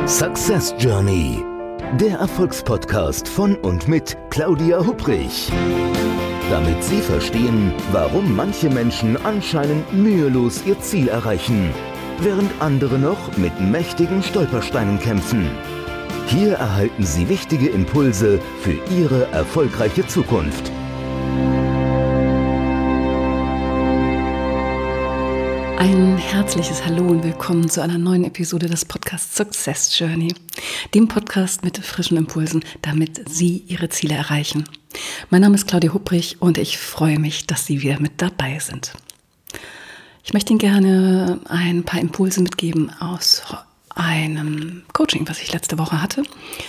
Success Journey, der Erfolgspodcast von und mit Claudia Hupprich. Damit Sie verstehen, warum manche Menschen anscheinend mühelos ihr Ziel erreichen, während andere noch mit mächtigen Stolpersteinen kämpfen. Hier erhalten Sie wichtige Impulse für Ihre erfolgreiche Zukunft. Ein herzliches Hallo und willkommen zu einer neuen Episode des Podcasts Success Journey, dem Podcast mit frischen Impulsen, damit Sie Ihre Ziele erreichen. Mein Name ist Claudia Hupprich und ich freue mich, dass Sie wieder mit dabei sind. Ich möchte Ihnen gerne ein paar Impulse mitgeben aus einem Coaching, was ich letzte Woche hatte.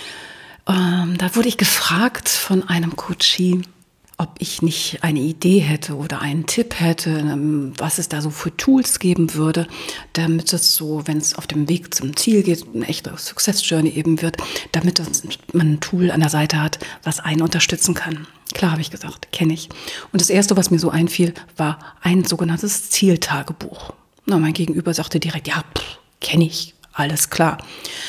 Da wurde ich gefragt von einem Coachee, ob ich nicht eine Idee hätte oder einen Tipp hätte, was es da so für Tools geben würde, damit es so, wenn es auf dem Weg zum Ziel geht, eine echte Success Journey eben wird, damit man ein Tool an der Seite hat, was einen unterstützen kann. Klar, habe ich gesagt, kenne ich. Und das Erste, was mir so einfiel, war ein sogenanntes Zieltagebuch. Mein Gegenüber sagte direkt, ja, kenne ich, alles klar.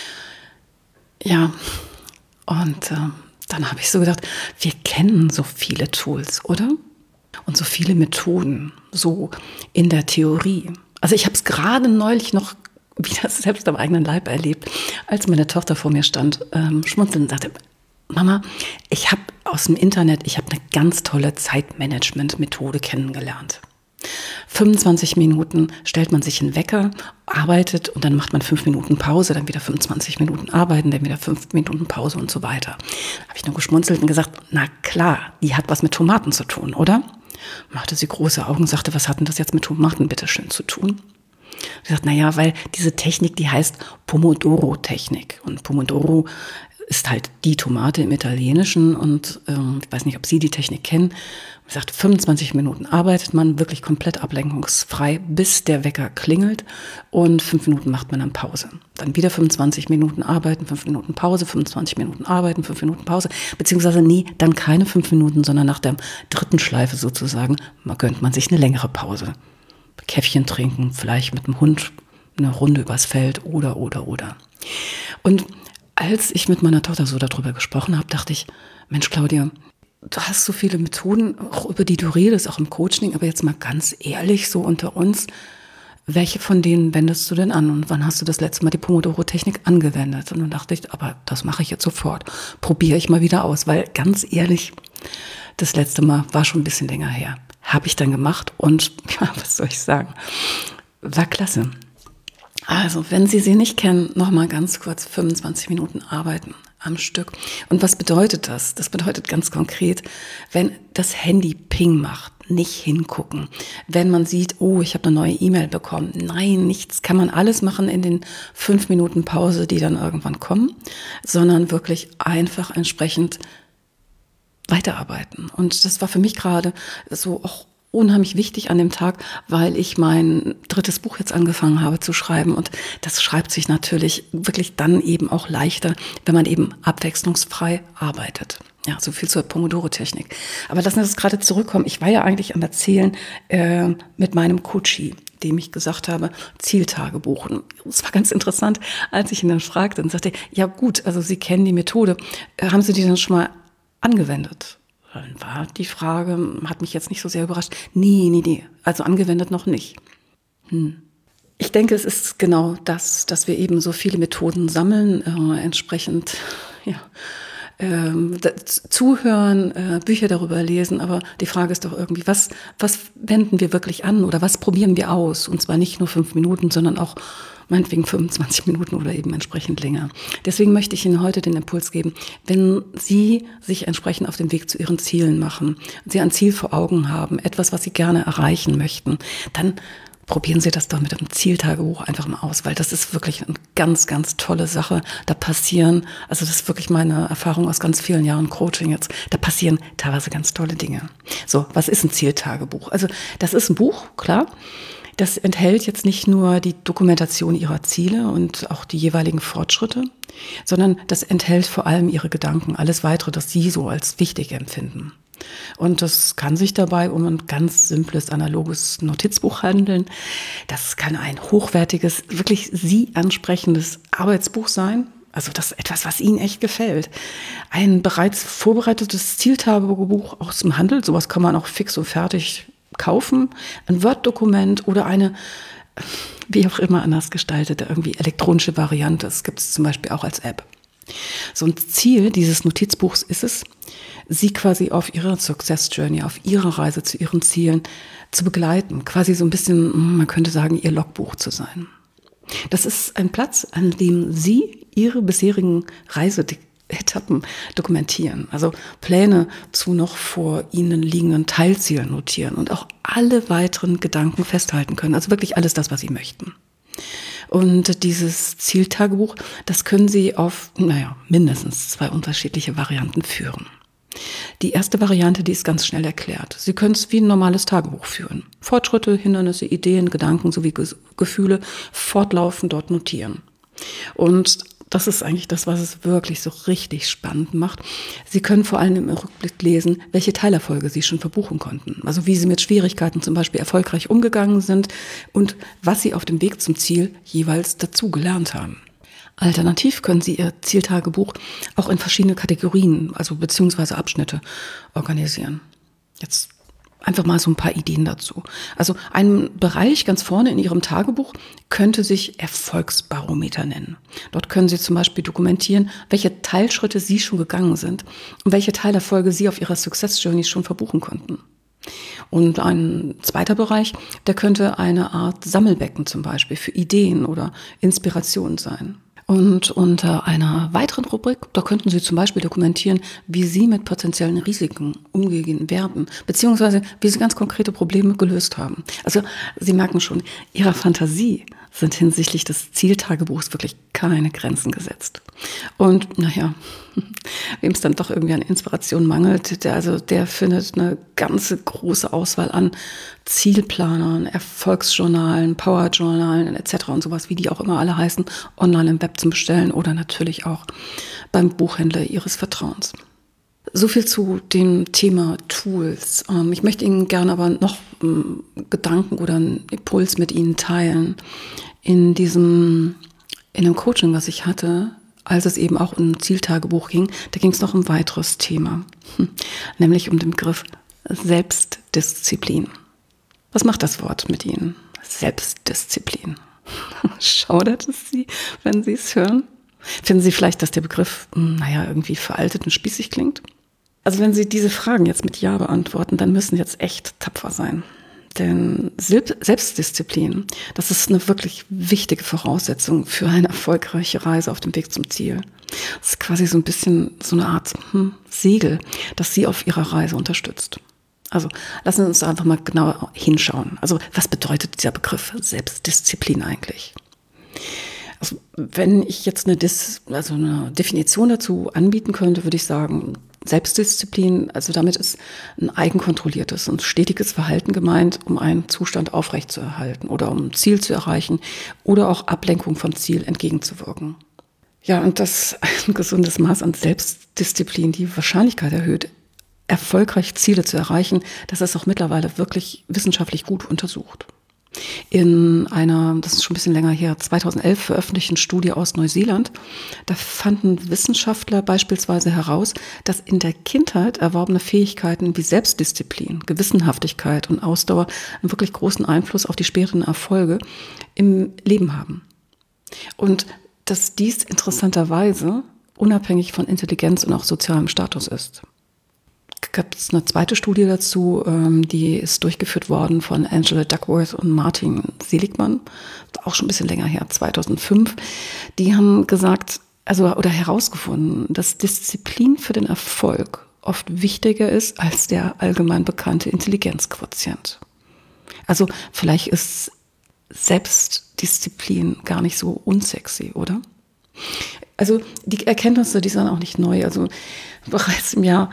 Ja, und dann habe ich so gedacht, wir kennen so viele Tools, oder? Und so viele Methoden, so in der Theorie. Also ich habe es gerade neulich noch wieder selbst am eigenen Leib erlebt, als meine Tochter vor mir stand, schmunzelnd und sagte, Mama, ich habe aus dem Internet, ich habe eine ganz tolle Zeitmanagement-Methode kennengelernt. 25 Minuten stellt man sich einen Wecker, arbeitet und dann macht man 5 Minuten Pause, dann wieder 25 Minuten arbeiten, dann wieder 5 Minuten Pause und so weiter. Da habe ich nur geschmunzelt und gesagt, na klar, die hat was mit Tomaten zu tun, oder? Machte sie große Augen und sagte, was hat denn das jetzt mit Tomaten bitteschön zu tun? Ich sagte, naja, weil diese Technik, die heißt Pomodoro-Technik. Und Pomodoro ist halt die Tomate im Italienischen und ich weiß nicht, ob Sie die Technik kennen. Man sagt, 25 Minuten arbeitet man wirklich komplett ablenkungsfrei, bis der Wecker klingelt und 5 Minuten macht man dann Pause. Dann wieder 25 Minuten arbeiten, 5 Minuten Pause, 25 Minuten arbeiten, 5 Minuten Pause, beziehungsweise dann keine 5 Minuten, sondern nach der dritten Schleife sozusagen, gönnt man sich eine längere Pause. Käffchen trinken, vielleicht mit dem Hund eine Runde übers Feld oder. Und als ich mit meiner Tochter so darüber gesprochen habe, dachte ich, Mensch Claudia, du hast so viele Methoden, auch über die du redest, auch im Coaching, aber jetzt mal ganz ehrlich, so unter uns, welche von denen wendest du denn an und wann hast du das letzte Mal die Pomodoro-Technik angewendet? Und dann dachte ich, aber das mache ich jetzt sofort, probiere ich mal wieder aus, weil ganz ehrlich, das letzte Mal war schon ein bisschen länger her. Habe ich dann gemacht und, ja, was soll ich sagen, war klasse. Also, wenn Sie sie nicht kennen, nochmal ganz kurz 25 Minuten arbeiten am Stück. Und was bedeutet das? Das bedeutet ganz konkret, wenn das Handy Ping macht, nicht hingucken. Wenn man sieht, oh, ich habe eine neue E-Mail bekommen. Nein, nichts, kann man alles machen in den 5 Minuten Pause, die dann irgendwann kommen, sondern wirklich einfach entsprechend weiterarbeiten. Und das war für mich gerade so auch unheimlich wichtig an dem Tag, weil ich mein 3. Buch jetzt angefangen habe zu schreiben und das schreibt sich natürlich wirklich dann eben auch leichter, wenn man eben abwechslungsfrei arbeitet. Ja, so viel zur Pomodoro-Technik. Aber lassen wir das gerade zurückkommen. Ich war ja eigentlich am Erzählen mit meinem Coachee, dem ich gesagt habe, Zieltagebuch. Und es war ganz interessant, als ich ihn dann fragte und sagte, ja gut, also Sie kennen die Methode, haben Sie die dann schon mal angewendet? Dann war die Frage, hat mich jetzt nicht so sehr überrascht. Nee, also angewendet noch nicht. Ich denke, es ist genau das, dass wir eben so viele Methoden sammeln, entsprechend zuhören, Bücher darüber lesen, aber die Frage ist doch irgendwie, was wenden wir wirklich an oder was probieren wir aus? Und zwar nicht nur 5 Minuten, sondern auch meinetwegen 25 Minuten oder eben entsprechend länger. Deswegen möchte ich Ihnen heute den Impuls geben, wenn Sie sich entsprechend auf den Weg zu Ihren Zielen machen, Sie ein Ziel vor Augen haben, etwas, was Sie gerne erreichen möchten, dann probieren Sie das doch mit dem Zieltagebuch einfach mal aus, weil das ist wirklich eine ganz, ganz tolle Sache. Da passieren, also das ist wirklich meine Erfahrung aus ganz vielen Jahren Coaching jetzt, da passieren teilweise ganz tolle Dinge. So, was ist ein Zieltagebuch? Also das ist ein Buch, klar. Das enthält jetzt nicht nur die Dokumentation Ihrer Ziele und auch die jeweiligen Fortschritte, sondern das enthält vor allem Ihre Gedanken, alles Weitere, das Sie so als wichtig empfinden. Und das kann sich dabei um ein ganz simples, analoges Notizbuch handeln. Das kann ein hochwertiges, wirklich Sie ansprechendes Arbeitsbuch sein. Also das ist etwas, was Ihnen echt gefällt. Ein bereits vorbereitetes Zieltagebuch aus dem Handel, sowas kann man auch fix und fertig kaufen. Ein Word-Dokument oder eine, wie auch immer anders gestaltete, irgendwie elektronische Variante. Das gibt es zum Beispiel auch als App. So ein Ziel dieses Notizbuchs ist es, Sie quasi auf Ihrer Success Journey, auf Ihrer Reise zu Ihren Zielen zu begleiten. Quasi so ein bisschen, man könnte sagen, Ihr Logbuch zu sein. Das ist ein Platz, an dem Sie Ihre bisherigen Reiseetappen dokumentieren. Also Pläne zu noch vor Ihnen liegenden Teilzielen notieren und auch alle weiteren Gedanken festhalten können. Also wirklich alles das, was Sie möchten. Und dieses Zieltagebuch, das können Sie auf, mindestens 2 unterschiedliche Varianten führen. Die erste Variante, die ist ganz schnell erklärt. Sie können es wie ein normales Tagebuch führen. Fortschritte, Hindernisse, Ideen, Gedanken sowie Gefühle fortlaufend dort notieren. Und das ist eigentlich das, was es wirklich so richtig spannend macht. Sie können vor allem im Rückblick lesen, welche Teilerfolge Sie schon verbuchen konnten. Also wie Sie mit Schwierigkeiten zum Beispiel erfolgreich umgegangen sind und was Sie auf dem Weg zum Ziel jeweils dazu gelernt haben. Alternativ können Sie Ihr Zieltagebuch auch in verschiedene Kategorien, also beziehungsweise Abschnitte organisieren. Jetzt einfach mal so ein paar Ideen dazu. Also ein Bereich ganz vorne in Ihrem Tagebuch könnte sich Erfolgsbarometer nennen. Dort können Sie zum Beispiel dokumentieren, welche Teilschritte Sie schon gegangen sind und welche Teilerfolge Sie auf Ihrer Success Journey schon verbuchen konnten. Und ein zweiter Bereich, der könnte eine Art Sammelbecken zum Beispiel für Ideen oder Inspirationen sein. Und unter einer weiteren Rubrik, da könnten Sie zum Beispiel dokumentieren, wie Sie mit potenziellen Risiken umgehen werden, beziehungsweise wie Sie ganz konkrete Probleme gelöst haben. Also Sie merken schon, Ihrer Fantasie sind hinsichtlich des Zieltagebuchs wirklich keine Grenzen gesetzt. Und wem es dann doch irgendwie an Inspiration mangelt, der findet eine ganze große Auswahl an Zielplanern, Erfolgsjournalen, Powerjournalen etc. und sowas, wie die auch immer alle heißen, online im Web zum Bestellen oder natürlich auch beim Buchhändler Ihres Vertrauens. So viel zu dem Thema Tools. Ich möchte Ihnen gerne aber noch Gedanken oder einen Impuls mit Ihnen teilen. In dem Coaching, was ich hatte, als es eben auch um Zieltagebuch ging, da ging es noch um ein weiteres Thema, nämlich um den Begriff Selbstdisziplin. Was macht das Wort mit Ihnen? Selbstdisziplin. Schaudert es Sie, wenn Sie es hören? Finden Sie vielleicht, dass der Begriff, irgendwie veraltet und spießig klingt? Also wenn Sie diese Fragen jetzt mit Ja beantworten, dann müssen Sie jetzt echt tapfer sein. Denn Selbstdisziplin, das ist eine wirklich wichtige Voraussetzung für eine erfolgreiche Reise auf dem Weg zum Ziel. Das ist quasi so ein bisschen so eine Art Segel, das Sie auf Ihrer Reise unterstützt. Also lassen Sie uns da einfach mal genauer hinschauen. Also was bedeutet dieser Begriff Selbstdisziplin eigentlich? Also wenn ich jetzt eine Definition dazu anbieten könnte, würde ich sagen, Selbstdisziplin, also damit ist ein eigenkontrolliertes und stetiges Verhalten gemeint, um einen Zustand aufrechtzuerhalten oder um ein Ziel zu erreichen oder auch Ablenkung vom Ziel entgegenzuwirken. Ja, und dass ein gesundes Maß an Selbstdisziplin die Wahrscheinlichkeit erhöht, erfolgreich Ziele zu erreichen, das ist auch mittlerweile wirklich wissenschaftlich gut untersucht. In einer, das ist schon ein bisschen länger her, 2011 veröffentlichten Studie aus Neuseeland, da fanden Wissenschaftler beispielsweise heraus, dass in der Kindheit erworbene Fähigkeiten wie Selbstdisziplin, Gewissenhaftigkeit und Ausdauer einen wirklich großen Einfluss auf die späteren Erfolge im Leben haben. Und dass dies interessanterweise unabhängig von Intelligenz und auch sozialem Status ist. Gab es eine zweite Studie dazu, die ist durchgeführt worden von Angela Duckworth und Martin Seligman, auch schon ein bisschen länger her, 2005. Die haben gesagt, oder herausgefunden, dass Disziplin für den Erfolg oft wichtiger ist als der allgemein bekannte Intelligenzquotient. Also vielleicht ist Selbstdisziplin gar nicht so unsexy, oder? Also die Erkenntnisse, die sind auch nicht neu. Also bereits im Jahr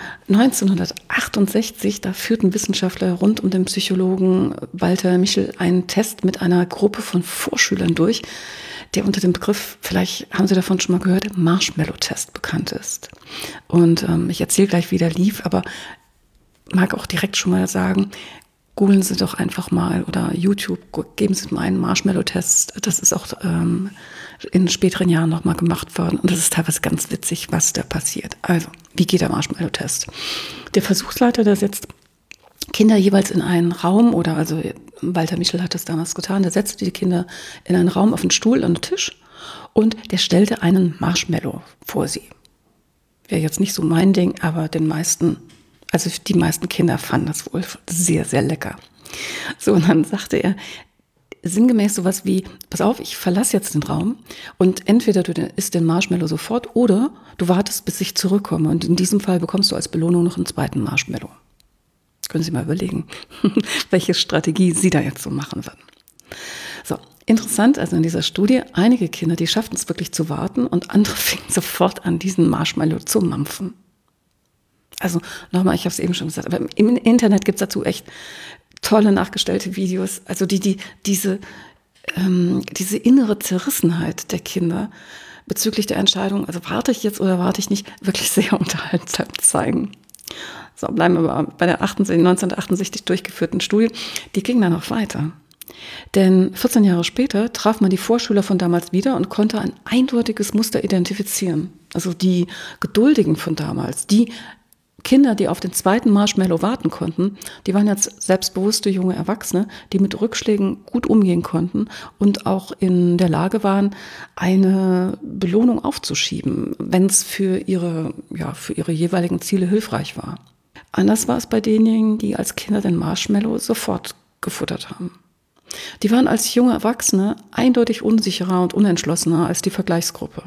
1968, da führten Wissenschaftler rund um den Psychologen Walter Mischel einen Test mit einer Gruppe von Vorschülern durch, der unter dem Begriff, vielleicht haben Sie davon schon mal gehört, Marshmallow-Test bekannt ist. Und ich erzähle gleich, wie der lief, aber mag auch direkt schon mal sagen, googeln Sie doch einfach mal oder YouTube, geben Sie mal einen Marshmallow-Test. Das ist auch in späteren Jahren nochmal gemacht worden. Und das ist teilweise ganz witzig, was da passiert. Also, wie geht der Marshmallow-Test? Der Versuchsleiter, der setzt Kinder jeweils in einen Raum also Walter Mischel hat das damals getan, der setzte die Kinder in einen Raum auf einen Stuhl, an den Tisch und der stellte einen Marshmallow vor sie. Wäre jetzt nicht so mein Ding, aber die meisten Kinder fanden das wohl sehr, sehr lecker. So, und dann sagte er sinngemäß sowas wie, pass auf, ich verlasse jetzt den Raum und entweder du isst den Marshmallow sofort oder du wartest, bis ich zurückkomme und in diesem Fall bekommst du als Belohnung noch einen zweiten Marshmallow. Können Sie mal überlegen, welche Strategie Sie da jetzt so machen würden. So, interessant, also in dieser Studie, einige Kinder, die schafften es wirklich zu warten und andere fingen sofort an, diesen Marshmallow zu mampfen. Also nochmal, ich habe es eben schon gesagt, aber im Internet gibt es dazu echt tolle nachgestellte Videos, also diese innere Zerrissenheit der Kinder bezüglich der Entscheidung, also warte ich jetzt oder warte ich nicht, wirklich sehr unterhaltsam zeigen. So, bleiben wir aber bei der 1968 durchgeführten Studie. Die ging dann noch weiter. Denn 14 Jahre später traf man die Vorschüler von damals wieder und konnte ein eindeutiges Muster identifizieren. Also die Geduldigen von damals, die Kinder, die auf den zweiten Marshmallow warten konnten, die waren jetzt selbstbewusste junge Erwachsene, die mit Rückschlägen gut umgehen konnten und auch in der Lage waren, eine Belohnung aufzuschieben, wenn es für ihre jeweiligen Ziele hilfreich war. Anders war es bei denjenigen, die als Kinder den Marshmallow sofort gefuttert haben. Die waren als junge Erwachsene eindeutig unsicherer und unentschlossener als die Vergleichsgruppe.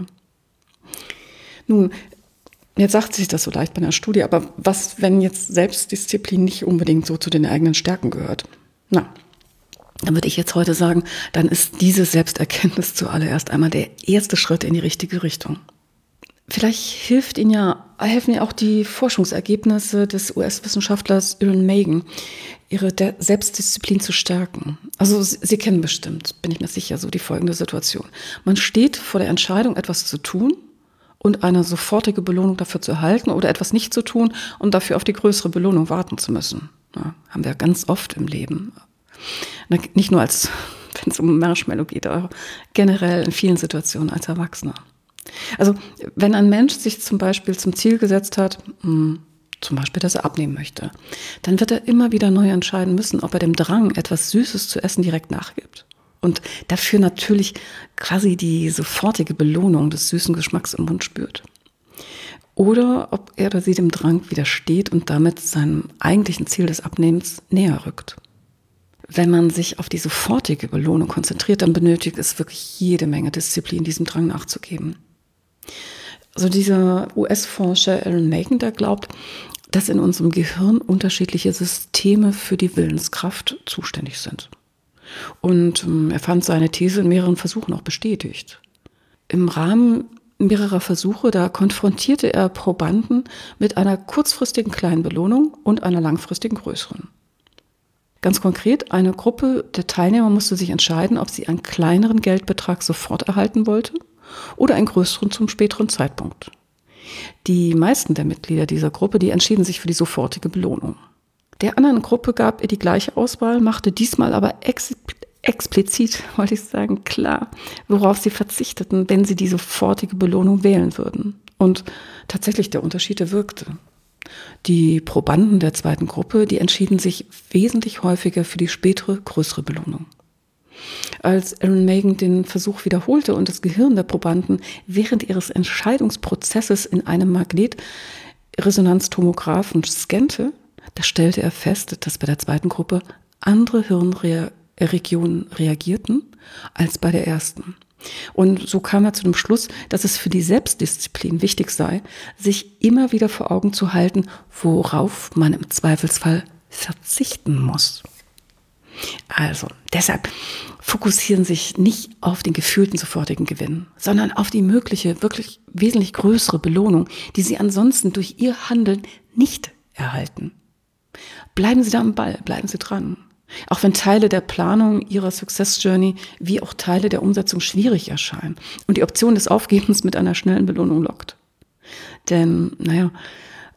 Nun, jetzt sagt sich das so leicht bei einer Studie, aber was, wenn jetzt Selbstdisziplin nicht unbedingt so zu den eigenen Stärken gehört? Na, dann würde ich jetzt heute sagen, dann ist diese Selbsterkenntnis zuallererst einmal der erste Schritt in die richtige Richtung. Vielleicht helfen ja auch die Forschungsergebnisse des US-Wissenschaftlers Aaron Megan, ihre Selbstdisziplin zu stärken. Also Sie kennen bestimmt, bin ich mir sicher, so die folgende Situation. Man steht vor der Entscheidung, etwas zu tun und eine sofortige Belohnung dafür zu erhalten oder etwas nicht zu tun und dafür auf die größere Belohnung warten zu müssen. Ja, haben wir ganz oft im Leben. Nicht nur wenn es um Marshmallow geht, aber generell in vielen Situationen als Erwachsener. Also wenn ein Mensch sich zum Beispiel zum Ziel gesetzt hat, zum Beispiel, dass er abnehmen möchte, dann wird er immer wieder neu entscheiden müssen, ob er dem Drang, etwas Süßes zu essen, direkt nachgibt. Und dafür natürlich quasi die sofortige Belohnung des süßen Geschmacks im Mund spürt. Oder ob er oder sie dem Drang widersteht und damit seinem eigentlichen Ziel des Abnehmens näher rückt. Wenn man sich auf die sofortige Belohnung konzentriert, dann benötigt es wirklich jede Menge Disziplin, diesem Drang nachzugeben. Also dieser US-Forscher Aaron Megan, der glaubt, dass in unserem Gehirn unterschiedliche Systeme für die Willenskraft zuständig sind. Und er fand seine These in mehreren Versuchen auch bestätigt. Im Rahmen mehrerer Versuche, da konfrontierte er Probanden mit einer kurzfristigen kleinen Belohnung und einer langfristigen größeren. Ganz konkret, eine Gruppe der Teilnehmer musste sich entscheiden, ob sie einen kleineren Geldbetrag sofort erhalten wollte oder einen größeren zum späteren Zeitpunkt. Die meisten der Mitglieder dieser Gruppe, die entschieden sich für die sofortige Belohnung. Der anderen Gruppe gab er die gleiche Auswahl, machte diesmal aber explizit, wollte ich sagen, klar, worauf sie verzichteten, wenn sie die sofortige Belohnung wählen würden. Und tatsächlich der Unterschied, der wirkte. Die Probanden der zweiten Gruppe, die entschieden sich wesentlich häufiger für die spätere, größere Belohnung. Als Aaron Megan den Versuch wiederholte und das Gehirn der Probanden während ihres Entscheidungsprozesses in einem Magnetresonanztomographen scannte, da stellte er fest, dass bei der zweiten Gruppe andere Hirnregionen reagierten als bei der ersten. Und so kam er zu dem Schluss, dass es für die Selbstdisziplin wichtig sei, sich immer wieder vor Augen zu halten, worauf man im Zweifelsfall verzichten muss. Also, deshalb fokussieren sich nicht auf den gefühlten sofortigen Gewinn, sondern auf die mögliche, wirklich wesentlich größere Belohnung, die Sie ansonsten durch Ihr Handeln nicht erhalten. Bleiben Sie da am Ball, bleiben Sie dran. Auch wenn Teile der Planung Ihrer Success Journey wie auch Teile der Umsetzung schwierig erscheinen und die Option des Aufgebens mit einer schnellen Belohnung lockt. Denn,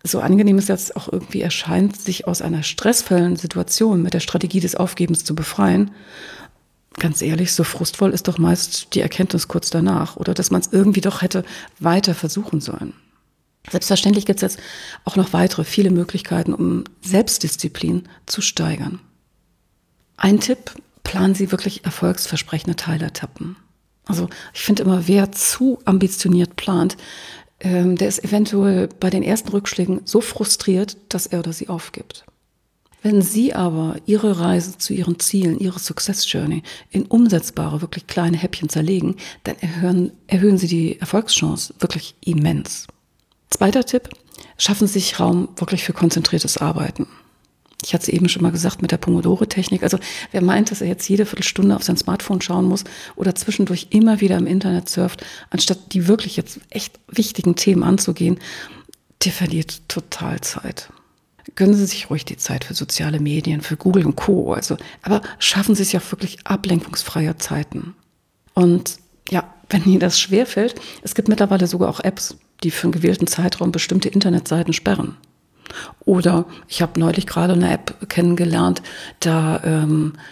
So angenehm es jetzt auch irgendwie erscheint, sich aus einer stressvollen Situation mit der Strategie des Aufgebens zu befreien, ganz ehrlich, so frustvoll ist doch meist die Erkenntnis kurz danach oder dass man es irgendwie doch hätte weiter versuchen sollen. Selbstverständlich gibt es jetzt auch noch viele Möglichkeiten, um Selbstdisziplin zu steigern. Ein Tipp: Planen Sie wirklich erfolgsversprechende Teiletappen. Also ich finde immer, wer zu ambitioniert plant, der ist eventuell bei den ersten Rückschlägen so frustriert, dass er oder sie aufgibt. Wenn Sie aber Ihre Reise zu Ihren Zielen, Ihre Success Journey in umsetzbare, wirklich kleine Häppchen zerlegen, dann erhöhen Sie die Erfolgschance wirklich immens. Zweiter Tipp: Schaffen Sie sich Raum wirklich für konzentriertes Arbeiten. Ich hatte es eben schon mal gesagt mit der Pomodoro-Technik. Also wer meint, dass er jetzt jede Viertelstunde auf sein Smartphone schauen muss oder zwischendurch immer wieder im Internet surft, anstatt die wirklich jetzt echt wichtigen Themen anzugehen, der verliert total Zeit. Gönnen Sie sich ruhig die Zeit für soziale Medien, für Google und Co. Aber schaffen Sie sich auch wirklich ablenkungsfreie Zeiten. Und ja, wenn Ihnen das schwerfällt, es gibt mittlerweile sogar auch Apps, die für einen gewählten Zeitraum bestimmte Internetseiten sperren. Oder ich habe neulich gerade eine App kennengelernt, da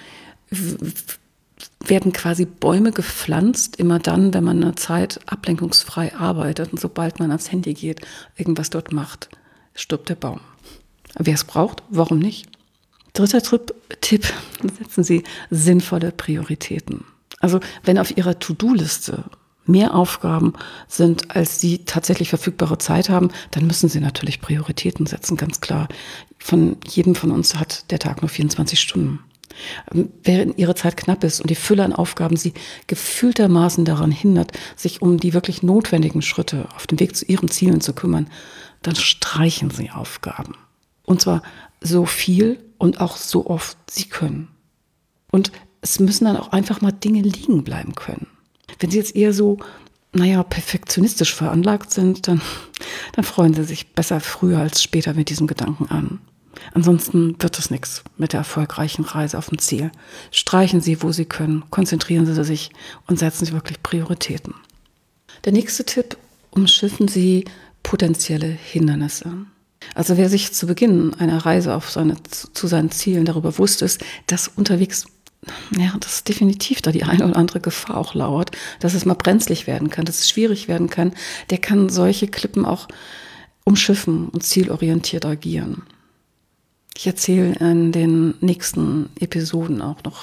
werden quasi Bäume gepflanzt, immer dann, wenn man eine Zeit ablenkungsfrei arbeitet. Und sobald man ans Handy geht, irgendwas dort macht, stirbt der Baum. Wer es braucht, warum nicht? Dritter Tipp: Setzen Sie sinnvolle Prioritäten. Also wenn auf Ihrer To-Do-Liste mehr Aufgaben sind, als Sie tatsächlich verfügbare Zeit haben, dann müssen Sie natürlich Prioritäten setzen, ganz klar. Von jedem von uns hat der Tag nur 24 Stunden. Während Ihre Zeit knapp ist und die Fülle an Aufgaben Sie gefühltermaßen daran hindert, sich um die wirklich notwendigen Schritte auf dem Weg zu Ihren Zielen zu kümmern, dann streichen Sie Aufgaben. Und zwar so viel und auch so oft Sie können. Und es müssen dann auch einfach mal Dinge liegen bleiben können. Wenn Sie jetzt eher so, perfektionistisch veranlagt sind, dann freuen Sie sich besser früher als später mit diesem Gedanken an. Ansonsten wird es nichts mit der erfolgreichen Reise auf dem Ziel. Streichen Sie, wo Sie können, konzentrieren Sie sich und setzen Sie wirklich Prioritäten. Der nächste Tipp: Umschiffen Sie potenzielle Hindernisse. Also wer sich zu Beginn einer Reise zu seinen Zielen darüber bewusst ist, dass unterwegs dass definitiv da die eine oder andere Gefahr auch lauert, dass es mal brenzlig werden kann, dass es schwierig werden kann, der kann solche Klippen auch umschiffen und zielorientiert agieren. Ich erzähle in den nächsten Episoden auch noch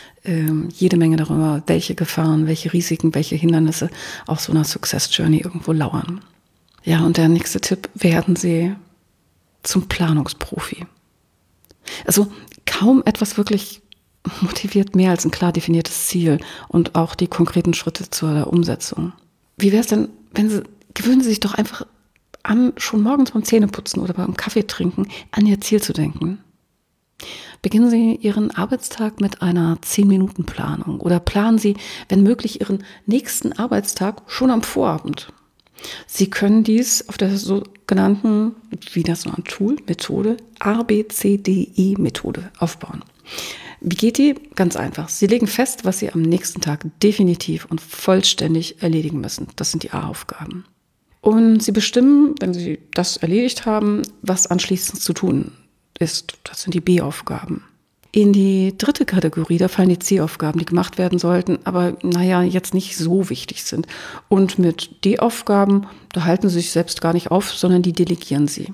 jede Menge darüber, welche Gefahren, welche Risiken, welche Hindernisse auf so einer Success Journey irgendwo lauern. Ja, und der nächste Tipp: Werden Sie zum Planungsprofi. Also kaum etwas wirklich motiviert mehr als ein klar definiertes Ziel und auch die konkreten Schritte zur Umsetzung. Wie wäre es denn, gewöhnen Sie sich doch einfach an, schon morgens beim Zähneputzen oder beim Kaffee trinken, an Ihr Ziel zu denken. Beginnen Sie Ihren Arbeitstag mit einer 10-Minuten-Planung oder planen Sie, wenn möglich, Ihren nächsten Arbeitstag schon am Vorabend. Sie können dies auf der sogenannten, wie das so ein Tool, Methode, ABCDE-Methode aufbauen. Wie geht die? Ganz einfach. Sie legen fest, was Sie am nächsten Tag definitiv und vollständig erledigen müssen. Das sind die A-Aufgaben. Und Sie bestimmen, wenn Sie das erledigt haben, was anschließend zu tun ist. Das sind die B-Aufgaben. In die dritte Kategorie, da fallen die C-Aufgaben, die gemacht werden sollten, aber jetzt nicht so wichtig sind. Und mit D-Aufgaben, da halten Sie sich selbst gar nicht auf, sondern die delegieren Sie.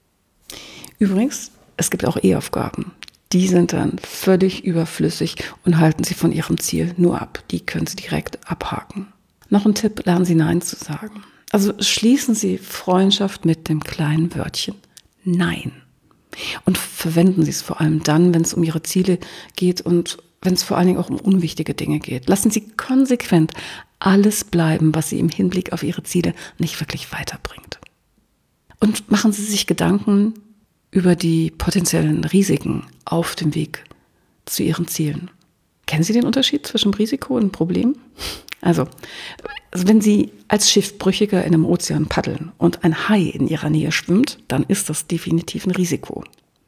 Übrigens, es gibt auch E-Aufgaben. Die sind dann völlig überflüssig und halten Sie von Ihrem Ziel nur ab. Die können Sie direkt abhaken. Noch ein Tipp: Lernen Sie Nein zu sagen. Also schließen Sie Freundschaft mit dem kleinen Wörtchen Nein. Und verwenden Sie es vor allem dann, wenn es um Ihre Ziele geht und wenn es vor allen Dingen auch um unwichtige Dinge geht. Lassen Sie konsequent alles bleiben, was Sie im Hinblick auf Ihre Ziele nicht wirklich weiterbringt. Und machen Sie sich Gedanken über die potenziellen Risiken auf dem Weg zu Ihren Zielen. Kennen Sie den Unterschied zwischen Risiko und Problem? Also wenn Sie als Schiffbrüchiger in einem Ozean paddeln und ein Hai in Ihrer Nähe schwimmt, dann ist das definitiv ein Risiko.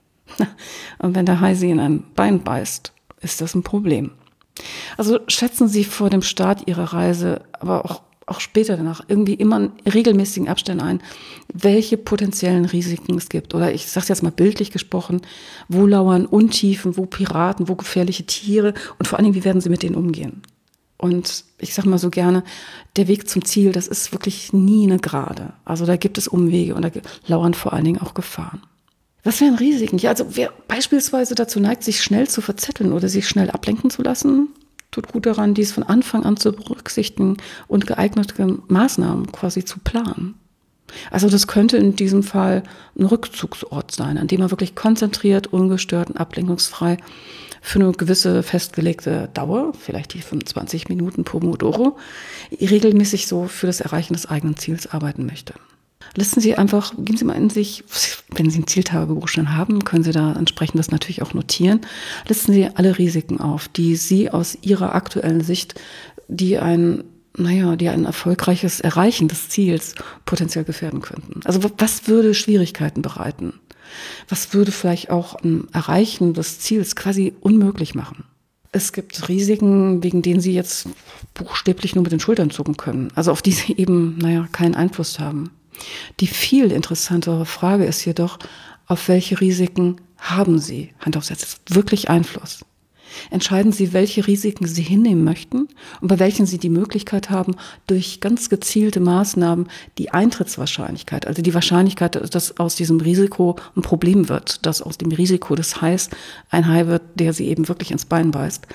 Und wenn der Hai Sie in ein Bein beißt, ist das ein Problem. Also schätzen Sie vor dem Start Ihrer Reise aber auch auch später danach, irgendwie immer in regelmäßigen Abständen ein, welche potenziellen Risiken es gibt. Oder ich sage es jetzt mal bildlich gesprochen, wo lauern Untiefen, wo Piraten, wo gefährliche Tiere und vor allen Dingen, wie werden sie mit denen umgehen. Und ich sage mal so gerne, der Weg zum Ziel, das ist wirklich nie eine Gerade. Also da gibt es Umwege und da lauern vor allen Dingen auch Gefahren. Was wären Risiken? Ja, also wer beispielsweise dazu neigt, sich schnell zu verzetteln oder sich schnell ablenken zu lassen, tut gut daran, dies von Anfang an zu berücksichtigen und geeignete Maßnahmen quasi zu planen. Also das könnte in diesem Fall ein Rückzugsort sein, an dem man wirklich konzentriert, ungestört und ablenkungsfrei für eine gewisse festgelegte Dauer, vielleicht die 25 Minuten Pomodoro, regelmäßig so für das Erreichen des eigenen Ziels arbeiten möchte. Gehen Sie mal in sich, wenn Sie ein Zieltagebuch schon haben, können Sie da entsprechend das natürlich auch notieren. Listen Sie alle Risiken auf, die Sie aus Ihrer aktuellen Sicht, die ein erfolgreiches Erreichen des Ziels potenziell gefährden könnten. Also was würde Schwierigkeiten bereiten? Was würde vielleicht auch ein Erreichen des Ziels quasi unmöglich machen? Es gibt Risiken, wegen denen Sie jetzt buchstäblich nur mit den Schultern zucken können, also auf die Sie eben, keinen Einfluss haben. Die viel interessantere Frage ist jedoch, auf welche Risiken haben Sie, Hand aufs Herz, wirklich Einfluss? Entscheiden Sie, welche Risiken Sie hinnehmen möchten und bei welchen Sie die Möglichkeit haben, durch ganz gezielte Maßnahmen die Eintrittswahrscheinlichkeit, also die Wahrscheinlichkeit, dass aus diesem Risiko ein Problem wird, dass aus dem Risiko des Hais ein Hai wird, der Sie eben wirklich ins Bein beißt,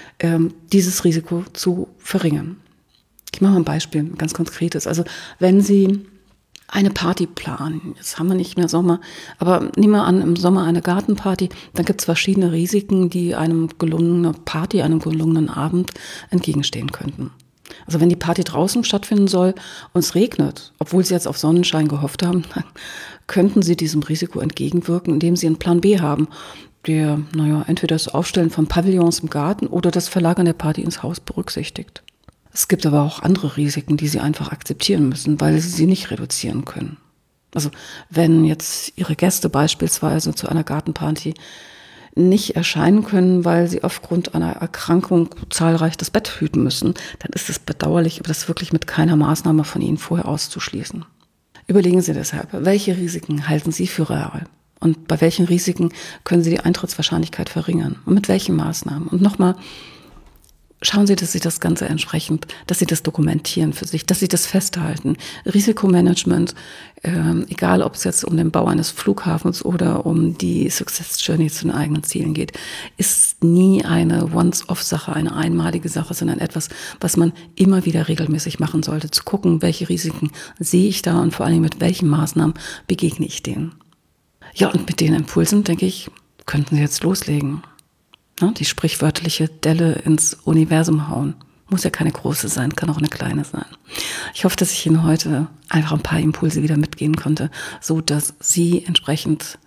dieses Risiko zu verringern. Ich mache mal ein Beispiel, ein ganz konkretes. Also wenn Sie eine Party planen. Jetzt haben wir nicht mehr Sommer, aber nehmen wir an, im Sommer eine Gartenparty, dann gibt es verschiedene Risiken, die einem gelungenen Party, einem gelungenen Abend entgegenstehen könnten. Also wenn die Party draußen stattfinden soll und es regnet, obwohl Sie jetzt auf Sonnenschein gehofft haben, dann könnten Sie diesem Risiko entgegenwirken, indem Sie einen Plan B haben, der, entweder das Aufstellen von Pavillons im Garten oder das Verlagern der Party ins Haus berücksichtigt. Es gibt aber auch andere Risiken, die Sie einfach akzeptieren müssen, weil Sie sie nicht reduzieren können. Also wenn jetzt Ihre Gäste beispielsweise zu einer Gartenparty nicht erscheinen können, weil sie aufgrund einer Erkrankung zahlreich das Bett hüten müssen, dann ist es bedauerlich, aber das wirklich mit keiner Maßnahme von Ihnen vorher auszuschließen. Überlegen Sie deshalb, welche Risiken halten Sie für real? Und bei welchen Risiken können Sie die Eintrittswahrscheinlichkeit verringern? Und mit welchen Maßnahmen? Und nochmal, schauen Sie, dass Sie das Ganze entsprechend, dass Sie das dokumentieren für sich, dass Sie das festhalten. Risikomanagement, egal ob es jetzt um den Bau eines Flughafens oder um die Success Journey zu den eigenen Zielen geht, ist nie eine Once-off-Sache, eine einmalige Sache, sondern etwas, was man immer wieder regelmäßig machen sollte, zu gucken, welche Risiken sehe ich da und vor allem mit welchen Maßnahmen begegne ich denen. Ja, und mit den Impulsen, denke ich, könnten Sie jetzt loslegen. Die sprichwörtliche Delle ins Universum hauen. Muss ja keine große sein, kann auch eine kleine sein. Ich hoffe, dass ich Ihnen heute einfach ein paar Impulse wieder mitgeben konnte, so dass Sie entsprechend,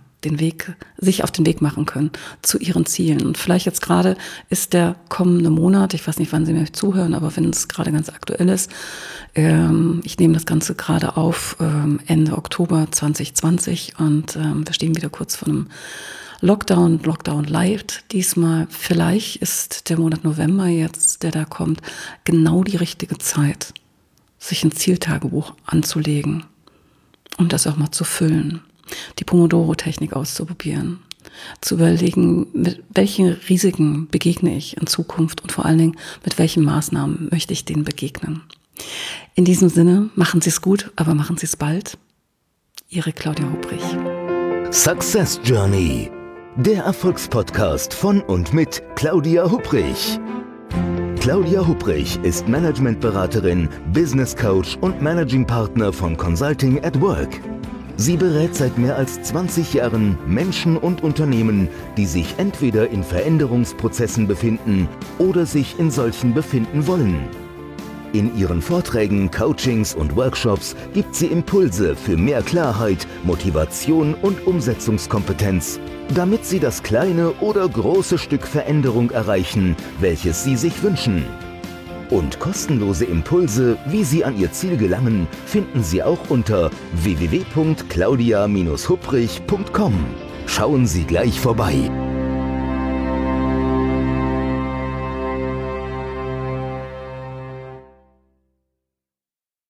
sich auf den Weg machen können zu Ihren Zielen. Und vielleicht jetzt gerade ist der kommende Monat, ich weiß nicht, wann Sie mir zuhören, aber wenn es gerade ganz aktuell ist, ich nehme das Ganze gerade auf Ende Oktober 2020 und wir stehen wieder kurz vor einem Lockdown light diesmal. Vielleicht ist der Monat November jetzt, der da kommt, genau die richtige Zeit, sich ein Zieltagebuch anzulegen und das auch mal zu füllen, die Pomodoro-Technik auszuprobieren, zu überlegen, mit welchen Risiken begegne ich in Zukunft und vor allen Dingen, mit welchen Maßnahmen möchte ich denen begegnen. In diesem Sinne, machen Sie es gut, aber machen Sie es bald. Ihre Claudia Hubrich. Success Journey. Der Erfolgspodcast von und mit Claudia Hubrich. Claudia Hubrich ist Managementberaterin, Business Coach und Managing Partner von Consulting at Work. Sie berät seit mehr als 20 Jahren Menschen und Unternehmen, die sich entweder in Veränderungsprozessen befinden oder sich in solchen befinden wollen. In ihren Vorträgen, Coachings und Workshops gibt sie Impulse für mehr Klarheit, Motivation und Umsetzungskompetenz, damit sie das kleine oder große Stück Veränderung erreichen, welches sie sich wünschen. Und kostenlose Impulse, wie Sie an Ihr Ziel gelangen, finden Sie auch unter www.claudia-hubrich.com. Schauen Sie gleich vorbei.